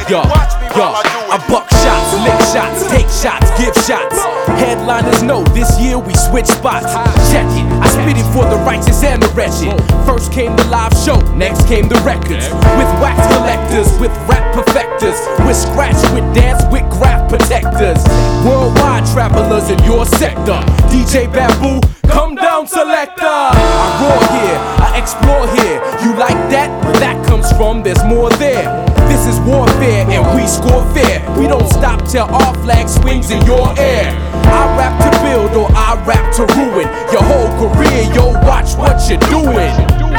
Yo, I buck shots, lick shots, take shots, give shots. Headliners know this year we switch spots. Check it, I spit it for the righteous and the wretched. First came the live show, next came the records. With wax collectors, with rap perfectors, with scratch, with dance, with graph protectors. Worldwide travelers in your sector. DJ Bamboo, come down selector. I roar here, I explore here. You like that? Where that comes from, there's more there. This is warfare and we score fair. We don't stop till our flag swings in your air. I rap to build or I rap to ruin your whole career. Yo, watch what you're doing.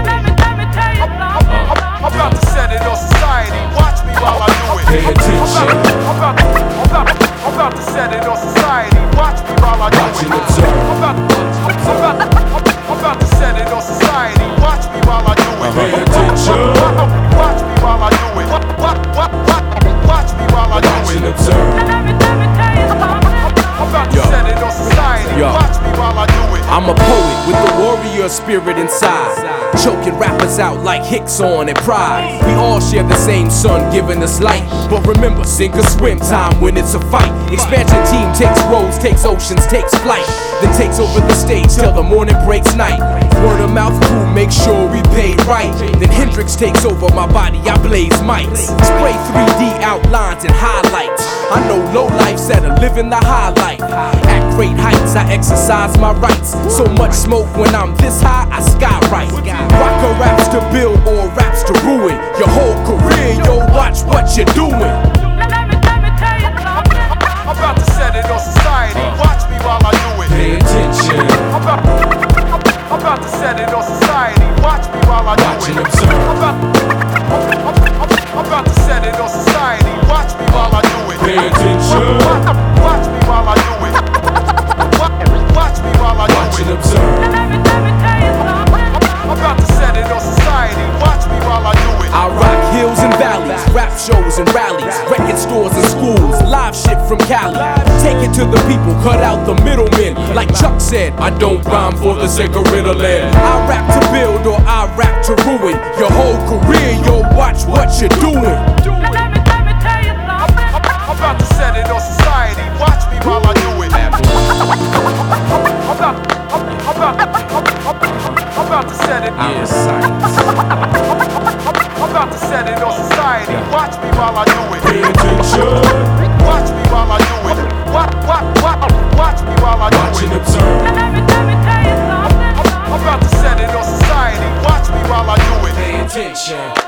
I'm about to set it on society. Watch me while I do it. Pay attention. I'm about to set it on society. Watch me while I do Watch it. and observe. I'm about to set it on society. Watch me while I do it. Pay attention. Watch me while I do it. Watch me while I do Watch it. and observe. I'm about to set it on society. Yo. Watch me while I do it. I'm a poet with the warrior spirit inside, choking rappers out like Hicks on and Pride. We all share the same sun giving us light, but remember, sink or swim time when it's a fight. Expansion team takes roads, takes oceans, takes flight, then takes over the stage till the morning breaks night. Word of mouth crew, make sure we paid right. Then Hendrix takes over my body, I blaze mics. Spray 3D outlines and highlights. I know low lifes that are living the high life. At great heights, I exercise my rights. So much smoke when I'm this high, I skywrite. Rocker raps to build or raps to ruin your whole career. Yo, watch what you're doing. I'm about to set it on society. Watch me while I do it. Pay attention. I'm about to set it on society. Watch me while I do Watch and it. observe. I'm about to set it on society. Watch me while I do it. Pay attention. Watch me while I do it. Watch me while I Watch do and it. observe. I'm about to set it on society. Watch me while I do it. I rock hills and valleys, rap shows and rallies, record stores and schools, live shit from Cali. Take it to the people, cut out the middlemen. Like Chuck said, I don't rhyme for the sake of Ritalin. I rap to build or I rap to ruin your whole career. Yo, watch what you're doing. I'm about to set it on society. Watch me while I do it. I'm about to set it. Yes, science. I'm about to set it on society. Watch me while I do it. Pay attention. Watch me while I do it. Watch me while I do Watch it. and observe. I'm about to set it on society. Watch me while I do it. Pay attention.